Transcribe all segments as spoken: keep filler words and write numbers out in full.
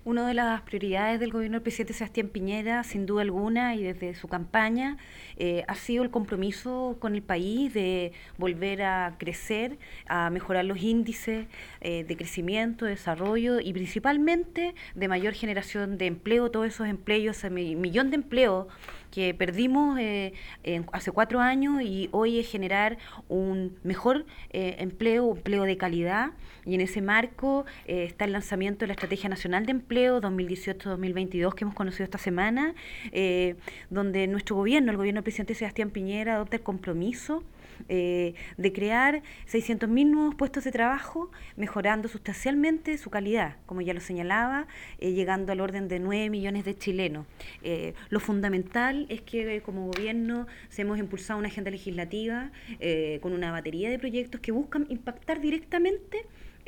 Una de las prioridades del gobierno del presidente Sebastián Piñera, sin duda alguna, y desde su campaña, eh, ha sido el compromiso con el país de volver a crecer, a mejorar los índices eh, de crecimiento, de desarrollo y principalmente de mayor generación de empleo, todos esos empleos, ese millón de empleos que perdimos eh, en, hace cuatro años y hoy es generar un mejor eh, empleo, un empleo de calidad, y en ese marco eh, está el lanzamiento de la Estrategia Nacional de Empleo dos mil dieciocho dos mil veintidós que hemos conocido esta semana, eh, donde nuestro gobierno, el gobierno del presidente Sebastián Piñera, adopta el compromiso eh, de crear seiscientos mil nuevos puestos de trabajo, mejorando sustancialmente su calidad, como ya lo señalaba, eh, llegando al orden de nueve millones de chilenos. Eh, lo fundamental es que eh, como gobierno se hemos impulsado una agenda legislativa eh, con una batería de proyectos que buscan impactar directamente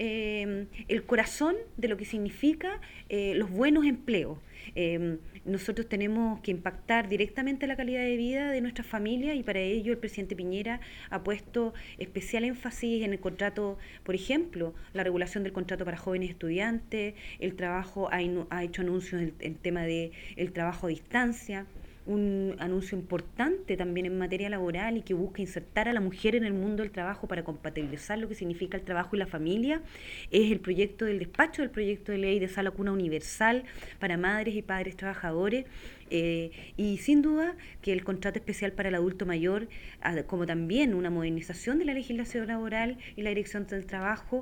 eh, el corazón de lo que significa eh, los buenos empleos. Eh, nosotros tenemos que impactar directamente la calidad de vida de nuestras familias y para ello el presidente Piñera ha puesto especial énfasis en el contrato, por ejemplo, la regulación del contrato para jóvenes estudiantes, el trabajo, ha, ha hecho anuncios en el tema del de trabajo a distancia, un anuncio importante también en materia laboral y que busca insertar a la mujer en el mundo del trabajo para compatibilizar lo que significa el trabajo y la familia, es el proyecto del despacho del proyecto de ley de sala cuna universal para madres y padres trabajadores, eh, y sin duda que el contrato especial para el adulto mayor, como también una modernización de la legislación laboral y la dirección del trabajo,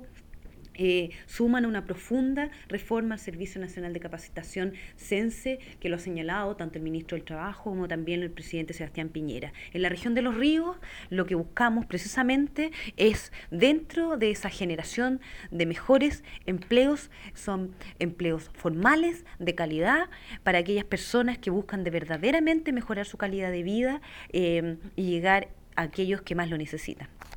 Eh, suman una profunda reforma al Servicio Nacional de Capacitación SENSE, que lo ha señalado tanto el ministro del Trabajo como también el presidente Sebastián Piñera. En la región de Los Ríos lo que buscamos precisamente es, dentro de esa generación de mejores empleos, son empleos formales, de calidad, para aquellas personas que buscan de verdaderamente mejorar su calidad de vida eh, y llegar a aquellos que más lo necesitan.